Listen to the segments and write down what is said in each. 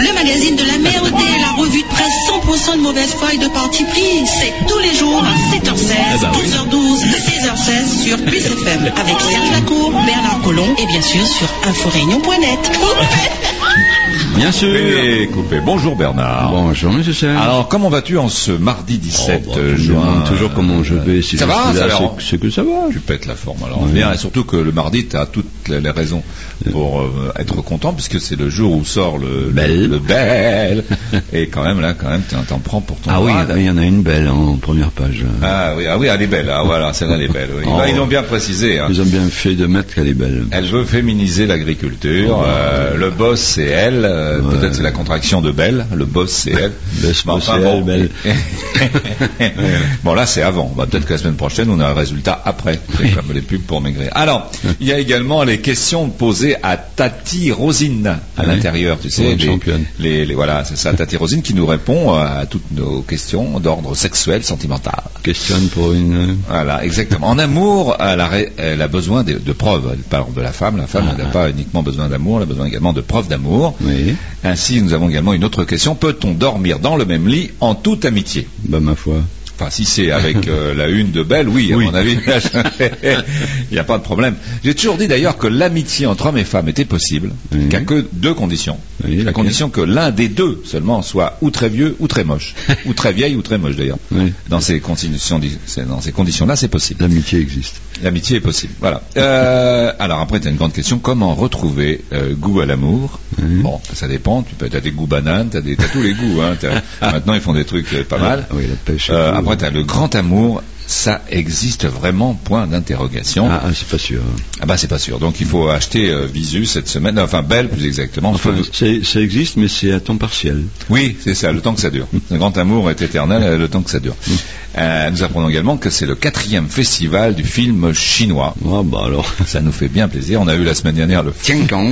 le magazine de la merde et la revue de presse 100% de mauvaise foi et de parti pris. C'est tous les jours à 7h16, 12h12 et 16h16 sur Plus FM avec Serge Lacour, Bernard Collomb et bien sûr sur inforéunion.net. Bien sûr. Coupé. Bonjour Bernard. Bonjour Monsieur Serge. Alors comment vas-tu en ce mardi 17 juin? Toujours comment je vais. Si ça va, c'est que ça va. Tu pètes la forme alors. Bien, et surtout que le mardi, tu as toutes les raisons pour être content puisque c'est le jour où sort le bel. Et quand même t'en prends pour ton oui, il y en a une belle en première page. Ah oui, elle est belle. Ah voilà, celle-là elle est belle. Oui. Ils l'ont bien précisé. Hein. Ils ont bien fait de mettre qu'elle est belle. Elle veut féminiser l'agriculture. Le boss c'est elle. Peut-être c'est la contraction de Belle. Le boss c'est elle. Belle. Bon là c'est avant. Peut-être que la semaine prochaine on a un résultat après. C'est comme les pubs pour maigrir. Alors il y a également les questions posées à Tati Rosine à l'intérieur. Tu sais, voilà, c'est ça. Tati Rosine qui nous répond à toutes nos questions d'ordre sexuel, sentimental. Questionne pour une. Voilà, exactement. En amour, elle a besoin de preuves. Elle parle de la femme. La femme n'a pas uniquement besoin d'amour, elle a besoin également de preuves d'amour. Oui. Ainsi, nous avons également une autre question. Peut-on dormir dans le même lit en toute amitié? Ma foi. Enfin, si c'est avec la une de Belle, oui, à mon avis, il n'y a pas de problème. J'ai toujours dit d'ailleurs que l'amitié entre hommes et femmes était possible, qu'à que deux conditions. La condition que l'un des deux seulement soit ou très vieux ou très moche, ou très vieille ou très moche d'ailleurs. Dans ces conditions-là, c'est possible. L'amitié existe. L'amitié est possible. Voilà. Alors après, tu as une grande question. Comment retrouver goût à l'amour? Bon, ça dépend. Tu as des goûts bananes, t'as tous les goûts. Hein. Maintenant, ils font des trucs pas mal. Oui, la pêche. Après, tu as le grand amour. Ça existe vraiment, point d'interrogation. C'est pas sûr. C'est pas sûr. Donc il faut acheter Visu cette semaine, enfin Belle plus exactement. Ça existe, mais c'est à temps partiel. Oui, c'est ça, le temps que ça dure. Le grand amour est éternel, le temps que ça dure. Nous apprenons également que c'est le 4e festival du film chinois. Alors. Ça nous fait bien plaisir. On a eu la semaine dernière le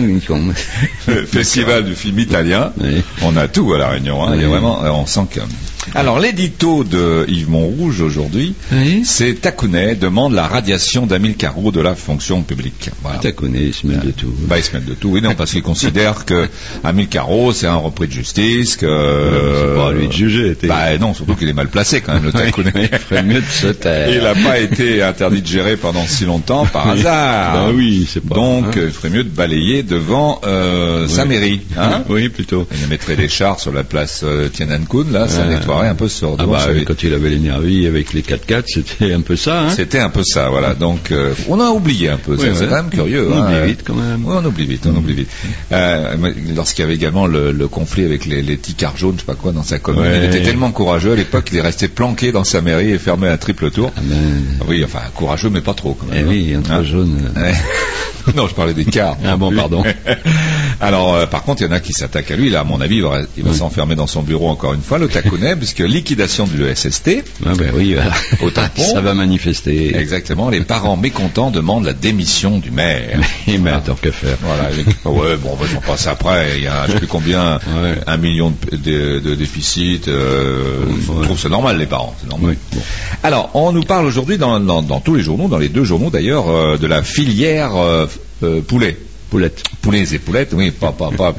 festival du film italien. Oui. On a tout à La Réunion. Hein. Il y a vraiment, on sent que... Alors l'édito de Yves Montrouge aujourd'hui, c'est Takunet demande la radiation d'Amil Caro de la fonction publique. Voilà. Takunet, il se mêle de tout. Il se mêle de tout, oui, non, parce qu'il considère que Amil Caro, c'est un repris de justice, que... c'est pas à lui de juger. Non, surtout qu'il est mal placé quand même, le Takunet. Il ferait mieux de se taire. Il n'a pas été interdit de gérer pendant si longtemps par hasard. C'est pas... Donc, il ferait mieux de balayer devant sa mairie. Hein, oui, plutôt. Il mettrait des chars sur la place Tiananmen, là, ça nettoierait un peu ce quand il avait l'énergie avec les 4x4, c'était un peu ça. Hein. C'était un peu ça, voilà. Donc, on a oublié un peu. C'est quand même curieux. On oublie vite, quand même. Oui, on oublie vite. Lorsqu'il y avait également le conflit avec les ticards jaunes, je sais pas quoi, dans sa commune, il était tellement courageux à l'époque qu'il est resté planqué dans sa mairie et fermé à triple tour. Oui, enfin, courageux, mais pas trop, quand même. Oui, un peu jaune. Non, je parlais des cars. Pardon. Alors, par contre, il y en a qui s'attaquent à lui. Là, à mon avis, il va s'enfermer dans son bureau encore une fois, le Takunet, puisque liquidation du SST. Au tampon. Ça va manifester. Exactement. Les parents mécontents demandent la démission du maire. Tant qu'à faire. Voilà. On va s'en passer après. Il y a, je sais plus combien, 1 million de déficit. Je trouve c'est normal, les parents. C'est normal. Bon. Alors, on nous parle aujourd'hui dans tous les journaux, dans les 2 journaux d'ailleurs, de la filière poulet. Poulets et poulettes, oui, pas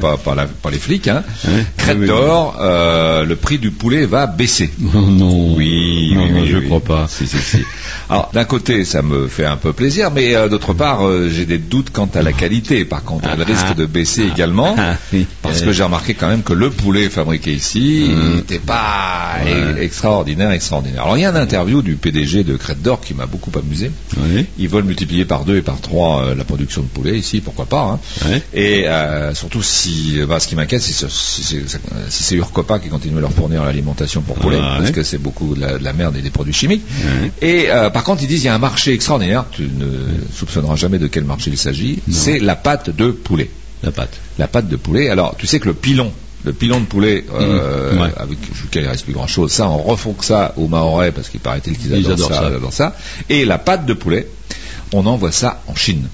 les flics, hein. Crête d'Or, le prix du poulet va baisser. Non. Oui, je crois pas. Si. Alors, d'un côté, ça me fait un peu plaisir, mais d'autre part, j'ai des doutes quant à la qualité. Par contre, elle risque de baisser également, parce que j'ai remarqué quand même que le poulet fabriqué ici n'était pas extraordinaire. Alors, il y a une interview du PDG de Crête d'Or qui m'a beaucoup amusé. Ils veulent multiplier par 2 et par 3 la production de poulet ici, pourquoi pas. Hein. Et surtout ce qui m'inquiète, si c'est Urcopa qui continue à leur fournir l'alimentation pour poulet, parce que c'est beaucoup de la merde et des produits chimiques. Et par contre, ils disent il y a un marché extraordinaire, tu ne soupçonneras jamais de quel marché il s'agit, c'est la pâte de poulet. La pâte de poulet. Alors, tu sais que le pilon de poulet, avec lequel il reste plus grand chose, ça, on refonque ça aux Mahorais, parce qu'il paraît-il qu'ils adorent ça. Et la pâte de poulet, on envoie ça en Chine.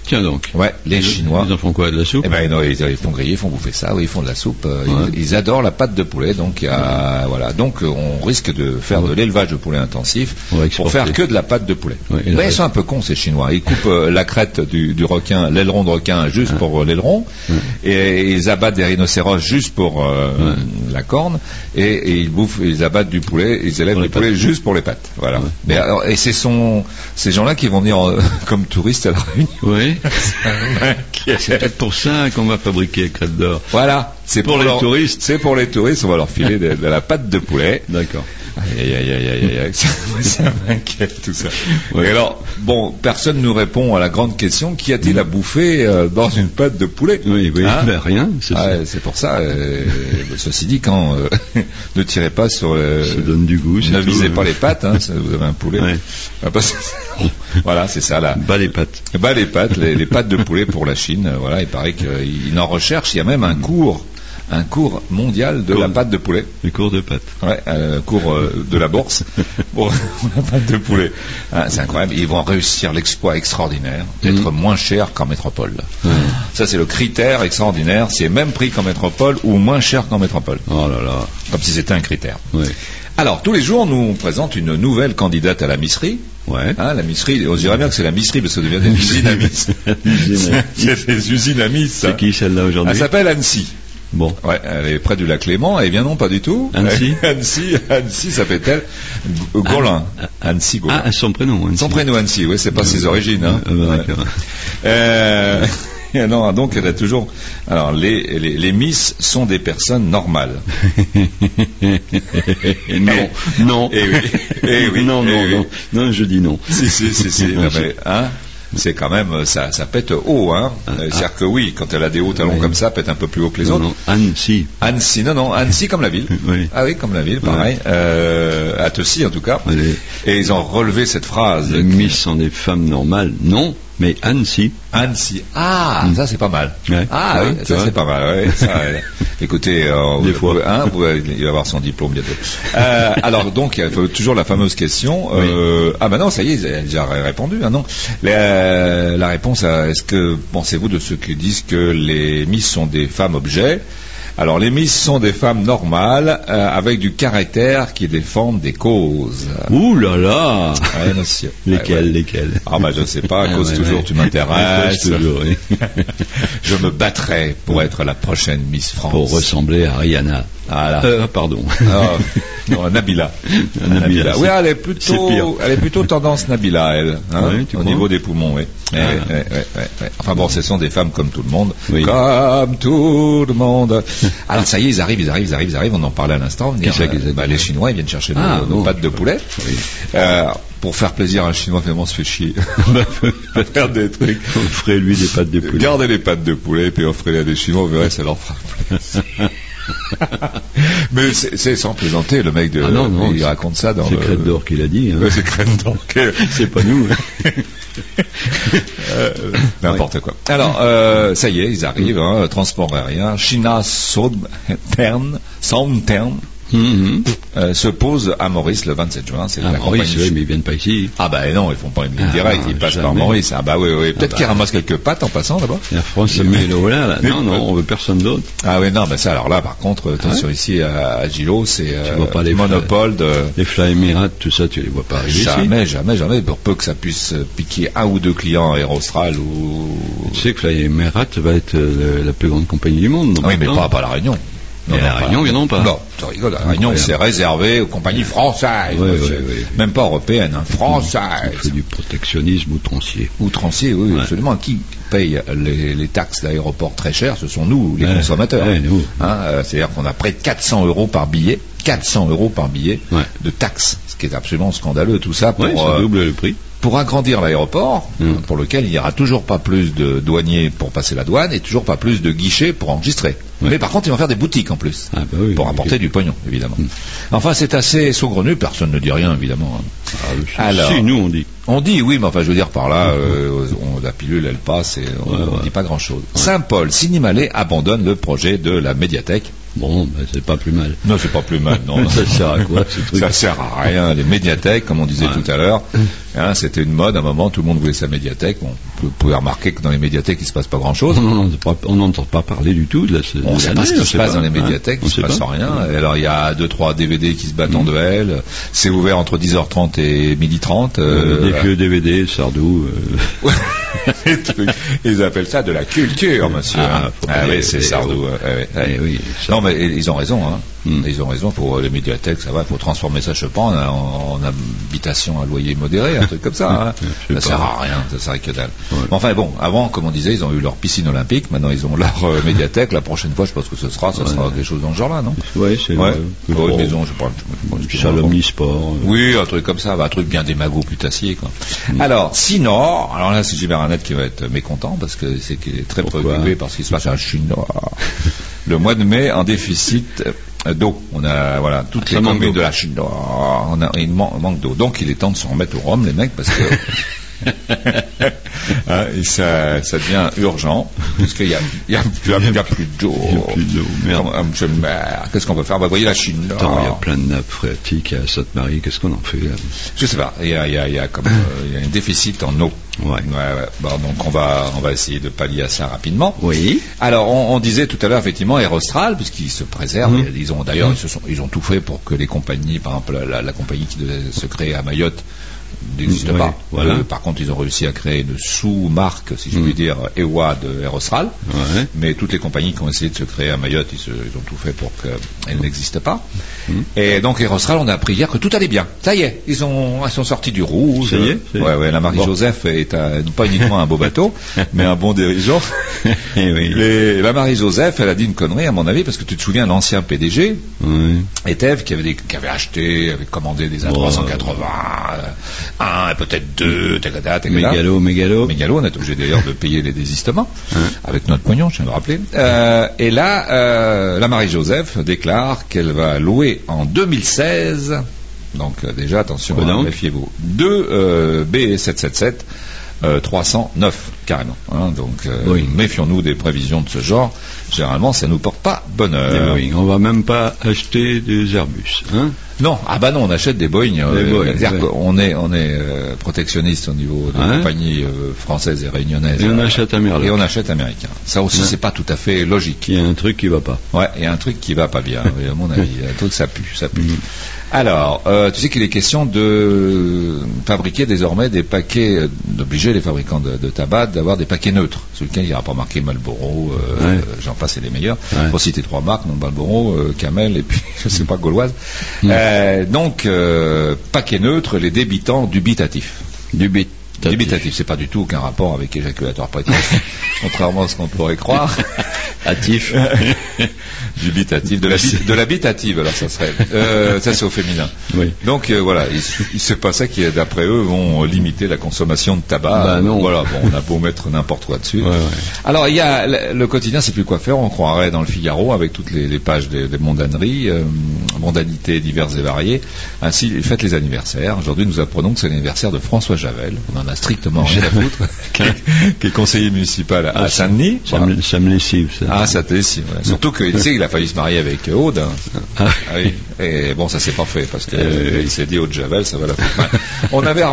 Tiens donc. Ouais, les Chinois. Ils en font quoi, de la soupe? Eh ben non, ils font griller, ils font bouffer ça, oui, ils font de la soupe. Ils adorent la pâte de poulet, donc voilà. Donc on risque de faire de l'élevage de poulet intensif pour faire que de la pâte de poulet. Mais ils sont un peu cons, ces Chinois. Ils coupent la crête du requin, l'aileron de requin juste pour l'aileron, et ils abattent des rhinocéros juste pour la corne, et ils abattent du poulet, ils élèvent du poulet juste pour les pattes. Voilà. Mais alors, et ces gens-là qui vont venir comme touristes à la Réunion. Oui. C'est peut-être pour ça qu'on va fabriquer crête d'or. Voilà. C'est pour les touristes. C'est pour les touristes. On va leur filer de la pâte de poulet. D'accord. Aïe. Ça m'inquiète tout ça. Oui. Et alors, bon, personne nous répond à la grande question, qu'y a-t-il à bouffer dans une pâte de poulet? Oui, ben rien. C'est pour ça. Ceci dit, quand ne tirez pas sur ça donne du goût. Ne visez pas les pattes, vous avez un poulet. Ouais. Voilà, c'est ça là. Bas les pattes. Les pattes de poulet pour la Chine. Voilà, il paraît qu'ils en recherchent. Il y a même un cours mondial de la pâte de poulet. Le cours de pâte. Ouais, cours de la bourse pour la pâte de poulet. C'est incroyable. Ils vont réussir l'exploit extraordinaire d'être moins cher qu'en métropole. Ça, c'est le critère extraordinaire. C'est même prix qu'en métropole ou moins cher qu'en métropole. Oh là là. Comme si c'était un critère. Oui. Alors, tous les jours, nous présente une nouvelle candidate à la misserie. Ouais. La misserie, on dirait bien que c'est la misserie parce que ça devient des usines à miss. Il y a des usines à miss. C'est qui celle-là aujourd'hui? Elle s'appelle Annecy. Bon. Ouais, elle est près du lac Léman. Eh bien non, pas du tout. Annecy s'appelle-t-elle Gaulin. Annecy Gaulin. Ah, son prénom. Annecy. Son prénom Annecy, oui, c'est pas ses origines. D'accord. Non, donc elle a toujours. Alors les Miss sont des personnes normales. Non. Eh oui. Non, je dis non. Si. Non, mais, c'est quand même, ça pète haut, C'est-à-dire que oui, quand elle a des hauts talons comme ça, pète un peu plus haut que les autres. Non, Annecy. Annecy comme la ville. Oui. Ah oui, comme la ville, pareil. À Tessy, en tout cas. Et ils ont relevé cette phrase. Les Miss sont des femmes normales. Non, mais Annecy. Ça c'est pas mal. Ouais. C'est pas mal. Ouais. Écoutez, des fois, il va avoir son diplôme bientôt. Alors donc, il faut toujours la fameuse question. Non, ça y est, il a déjà répondu. Non. La réponse à est-ce que pensez-vous de ceux qui disent que les Miss sont des femmes objets? Alors, les Miss sont des femmes normales avec du caractère qui défendent des causes. Ouh là là. Ouais, monsieur. Lesquelles je ne sais pas, à cause toujours tu m'intéresses. Toujours, oui. Je me battrai pour être la prochaine Miss France. Pour ressembler à Rihanna. Pardon. Non, Nabila. Nabila. Oui, elle est plutôt tendance Nabila, elle. Au niveau des poumons, oui. Enfin bon, ce sont des femmes comme tout le monde. Oui. Comme tout le monde. Alors ça y est, ils arrivent, on en parlait à l'instant. Les Chinois, ils viennent chercher nos pâtes de poulet. Oui. Pour faire plaisir à un Chinois, vraiment se fait chier. Faire des trucs. Offrez-lui des pâtes de poulet. Gardez les pâtes de poulet, puis offrez-les à des Chinois, vous verrez, ça leur fera plaisir. Mais c'est sans plaisanter, le mec il raconte ça dans c'est Crête d'Or qui l'a dit. C'est Crête d'Or. C'est pas nous. N'importe quoi. Alors, ça y est, ils arrivent, transport aérien, China Southern se pose à Maurice le 27 juin. C'est la Maurice, mais ils viennent pas ici. Non, ils font pas une ligne directe, ils passent par Maurice. Peut-être qu'ils ramassent quelques pattes en passant d'abord. La France, là. Non, on veut personne d'autre. Ça, alors là, par contre, attention ici à Gilo, c'est les monopole de. Les Fly Emirates, tout ça, tu les vois pas arriver ici. Jamais. Pour peu que ça puisse piquer un ou deux clients Air Austral ou. Tu sais que Fly Emirates va être la plus grande compagnie du monde. Oui, mais pas à La Réunion. Mais la Réunion, ils n'en pas. Non, tu rigoles, la Réunion, c'est réservé aux compagnies françaises. Oui. Même pas européennes, françaises. C'est du protectionnisme outrancier. Oui, absolument. Qui paye les taxes d'aéroport très chères? Ce sont nous, les consommateurs. Nous. C'est-à-dire qu'on a près de 400 € par billet. 400 € par billet de taxes. Ce qui est absolument scandaleux, tout ça. Ça double le prix. Pour agrandir l'aéroport, pour lequel il n'y aura toujours pas plus de douaniers pour passer la douane et toujours pas plus de guichets pour enregistrer. Mais par contre, ils vont faire des boutiques en plus, pour apporter du pognon, évidemment. Enfin, c'est assez saugrenu, personne ne dit rien, évidemment. Alors, si, nous on dit. On dit, oui, mais enfin, je veux dire par là, la pilule, elle passe et on ne dit pas grand-chose. Saint-Paul, Sinimalé abandonne le projet de la médiathèque. Bon, c'est pas plus mal. Non, c'est pas plus mal, non. Ça sert à quoi, ce truc? Ça sert à rien. Les médiathèques, comme on disait tout à l'heure, Hein, c'était une mode, à un moment, tout le monde voulait sa médiathèque. Bon, vous pouvez remarquer que dans les médiathèques, il ne se passe pas grand-chose. On n'entend pas parler du tout. On ne sait pas ce qui se passe dans les médiathèques, il ne se passe rien. Et alors, il y a 2-3 DVD qui se battent en duel. C'est ouvert entre 10h30 et 12h30. Des vieux DVD, Sardou. Ils appellent ça de la culture, monsieur. Oui, c'est Sardou. Oui, non, mais ils ont raison. Hein. Ils ont raison, pour les médiathèques, ça va, il faut transformer ça, je pense, en habitation à loyer modéré, un truc comme ça. Hein. Ça sert à rien, ça sert à que dalle. Ouais. Enfin bon, avant, comme on disait, ils ont eu leur piscine olympique, maintenant ils ont leur médiathèque. La prochaine fois, je pense que ça sera quelque chose dans ce genre-là, non? Oui, c'est vrai. Une maison, je pense. Salon omnisport. Oui, un truc comme ça, un truc bien démago putassier, quoi. Alors, sinon, alors là, c'est Gilbert Arnett qui va être mécontent, parce que c'est qu'il est très préoccupé par ce qui se passe à la Chine. Le mois de mai, en déficit d'eau. On a toutes les communes de la Chine. Il manque d'eau. Donc il est temps de se remettre au rhum, les mecs, parce que et ça devient urgent, puisqu'il y a plus d'eau. Qu'est-ce qu'on peut faire? Vous voyez la Chine. Il y a plein de nappes phréatiques à Sainte-Marie. Qu'est-ce qu'on en fait là? Je sais pas. Il y a un déficit en eau. Ouais. Bon, donc on va essayer de pallier à ça rapidement. Oui. Alors on disait tout à l'heure effectivement Aerostral, puisqu'ils se préservent. Ils ont tout fait pour que les compagnies, par exemple la compagnie qui devait se créer à Mayotte n'existe pas. Voilà. Par contre, ils ont réussi à créer une sous-marque, si je puis dire, EWA de Aerostral. Ouais. Mais toutes les compagnies qui ont essayé de se créer à Mayotte, ils ont tout fait pour qu'elles n'existent pas. Et donc Aerostral, on a appris hier que tout allait bien. Ça y est, ils sont sortis du rouge. Ça y est. Ouais, la Marie-Joseph est pas uniquement un beau bateau, mais un bon dirigeant. La Marie-Joseph, elle a dit une connerie, à mon avis, parce que tu te souviens, l'ancien PDG, Eteve, qui avait acheté, avait commandé des A380, un, peut-être deux, Mégalo. On est obligé d'ailleurs de payer les désistements, avec notre pognon, je viens de rappeler. Et là, la Marie-Joseph déclare qu'elle va louer en 2016, donc déjà, attention, méfiez-vous, 2 B777, 309 carrément. Donc méfions-nous des prévisions de ce genre. Généralement, ça nous porte pas bonheur. Oui, on va même pas acheter des Airbus. Non, non, on achète des Boeing. On est protectionniste au niveau des compagnies françaises et réunionnaises. Et on achète américain. Ça aussi, c'est pas tout à fait logique. Il y a un truc qui va pas. Ouais, il y a un truc qui va pas bien. À mon avis, un truc ça pue. Alors, tu sais qu'il est question de fabriquer désormais des paquets, d'obliger les fabricants de tabac d'avoir des paquets neutres, sur lesquels il n'y aura pas marqué Marlboro, j'en passe, et les meilleurs. Pour citer 3 marques, non, Marlboro, Camel et puis je sais pas, Gauloise. Donc, paquet neutre, les débitants dubitatifs. Dubitatif, c'est pas du tout aucun rapport avec éjaculatoire précoce, contrairement à ce qu'on pourrait croire. Actif. Dubitatif, de l'habitative, alors ça serait. Ça c'est au féminin. Oui. Donc voilà, c'est pas ça qui, d'après eux, vont limiter la consommation de tabac. Non. Voilà, bon, on a beau mettre n'importe quoi dessus. Alors il y a le quotidien, c'est plus quoi faire. On croirait dans le Figaro avec toutes les pages des mondaneries, mondanités diverses et variées. Ainsi, faites les anniversaires. Aujourd'hui, nous apprenons que c'est l'anniversaire de François Javel. On en a strictement rien à foutre. qui est conseiller municipal à Saint-Denis. Ça me lessive, ça. Ah, ça te lessive. Ouais. Surtout qu'il sait qu'il a failli se marier avec Aude. Oui. Et bon, ça s'est pas fait parce qu'il s'est dit Aude Javel, ça va la foutre. On avait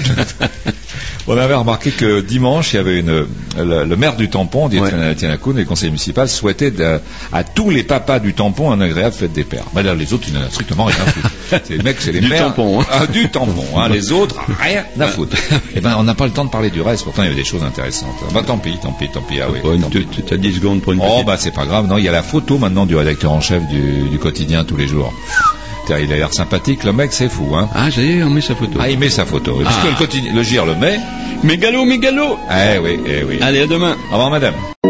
remarqué que dimanche, il y avait le maire du Tampon, Étienne Hakoun, et le conseiller municipal souhaitait à tous les papas du Tampon un agréable fête des pères. Ben là, les autres, ils n'en ont strictement rien à foutre. C'est les mecs, c'est les maires. Du Tampon. Les autres, rien à foutre. Et ben, on n'a pas le temps de parler du reste. Pourtant, il y avait des choses intéressantes. Bah, tant pis. Ah oui. Tu as 10 secondes pour une petite. Oh, bah, c'est pas grave. Non, il y a la photo maintenant du rédacteur en chef du quotidien tous les jours. Il a l'air sympathique, le mec, c'est fou, hein. Ah, ça y est, on met sa photo. Ah, il met sa photo. Puisque le GIR le met. Mégalo. Eh oui. Allez, à demain. Au revoir, madame.